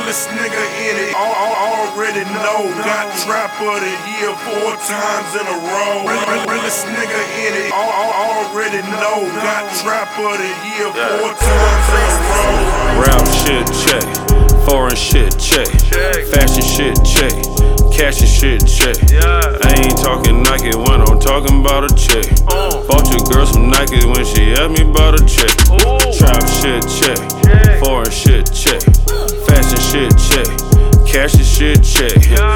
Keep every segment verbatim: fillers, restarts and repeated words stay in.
realest nigga in it. I, I already know. Got trap of the year four times in a row. Real, realest nigga in it. I, I already know. Got trap of the year four times in a row. Rap shit check, foreign shit check, fashion shit check, cash and shit check. I ain't talking Nike when I'm talking about a check. Bought your girl some Nike when she asked me about a check. Trap shit check, foreign shit check, fashion shit check, cash and shit check.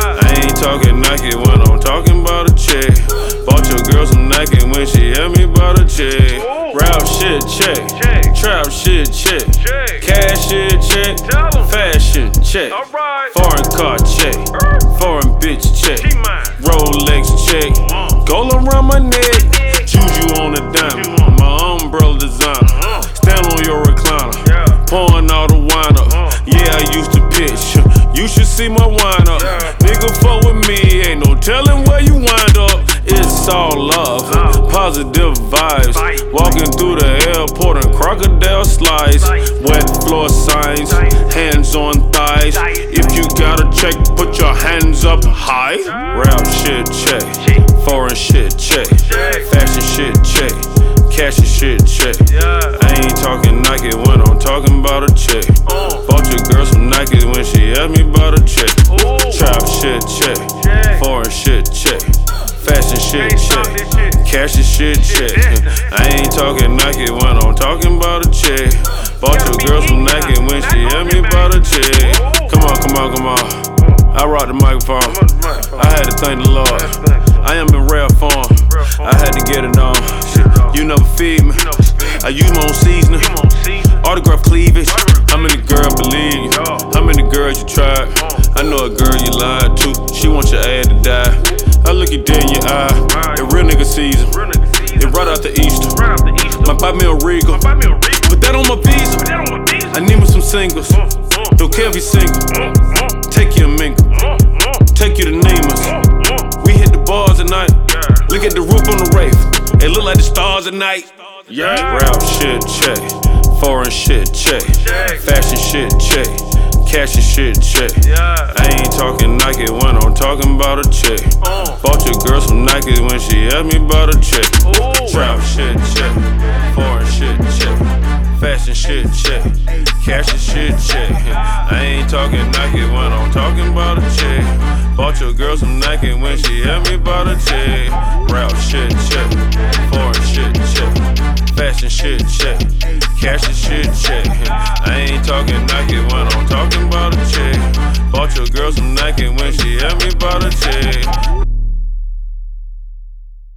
I ain't talking Nike when I'm talking about a check. Bought your girl some Nike when she asked me about a check. Rap shit check, trap shit check, cash shit check, fashion check, foreign car check, foreign bitch check, Rolex check, gold around my neck, juju on the diamond, my umbrella designer, stand on your recliner, pouring all the wine up. Yeah, I used to pitch, you should see my wine up. Nigga fuck with me, ain't no telling where you wind up. It's all love, positive vibes. Walking through the airport and crocodile slides. Wet floor signs, hands on thighs. If you got a check, put your hands up high. Rap shit check, foreign shit check, fashion shit check, cash and shit check. I ain't talking Nike when I'm talking about a check. Bought your girl some Nike when she asked me about a check. Trap shit check, foreign shit check, fashion shit check, cash and shit check. I ain't talking Nike when I'm talking about a check. Bought your girl some Nike when she asked me about a check. Come on, come on, come on. I rock the microphone. I had to thank the Lord. I am in rare form. I had to get it on. You never feed me. I use my own seasoning. Autograph cleavage. How many girls believe you? How many girls you tried? I know a girl you lied to. She wants your ass to die. I look you dead in your eye. A real nigga season. It right out the Easter. Might buy me a Regal. Put that on my visa. I need me some singles. Don't care if you single. Take you a mingle. Take you to Neiman's. We hit the bars at night. Look at the roof on the rave. It look like the stars at night. Yeah. Rap shit check, foreign shit check, fashion shit check, cash and shit check. I ain't talking Nike when I'm talking about a check. Bought your girl some Nike when she asked me about a check. Trap shit check, foreign shit check, fashion shit check, cash and shit check. I ain't talking Nike when I'm talking about a check. Bought your girl some Nike when she asked me about a check. Rap shit check, foreign shit check, fashion shit check, cash and shit check. I ain't talking Nike when I'm talking about a check. Bought your girl some Nike when she asked me